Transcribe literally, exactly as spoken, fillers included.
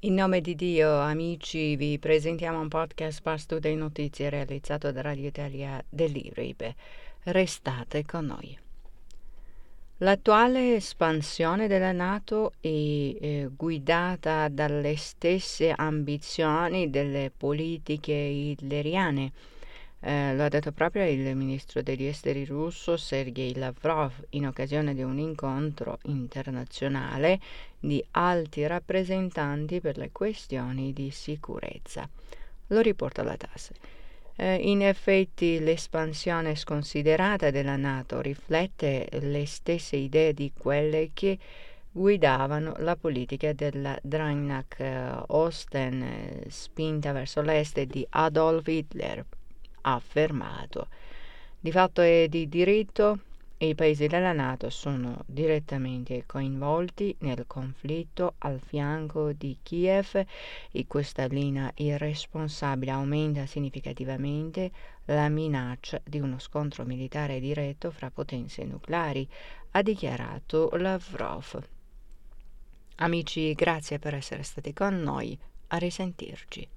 In nome di Dio, amici, vi presentiamo un podcast Pasto delle Notizie realizzato da Radio Italia del Libro. Restate con noi. L'attuale espansione della NATO è eh, guidata dalle stesse ambizioni delle politiche hitleriane. Eh, lo ha detto proprio il ministro degli esteri russo Sergei Lavrov in occasione di un incontro internazionale di alti rappresentanti per le questioni di sicurezza. Lo riporta la TASS. Eh, in effetti l'espansione sconsiderata della NATO riflette le stesse idee di quelle che guidavano la politica della Drang Osten, eh, spinta verso l'est di Adolf Hitler, ha affermato. Di fatto e di diritto i paesi della NATO sono direttamente coinvolti nel conflitto al fianco di Kiev e questa linea irresponsabile aumenta significativamente la minaccia di uno scontro militare diretto fra potenze nucleari, ha dichiarato Lavrov. Amici, grazie per essere stati con noi, a risentirci.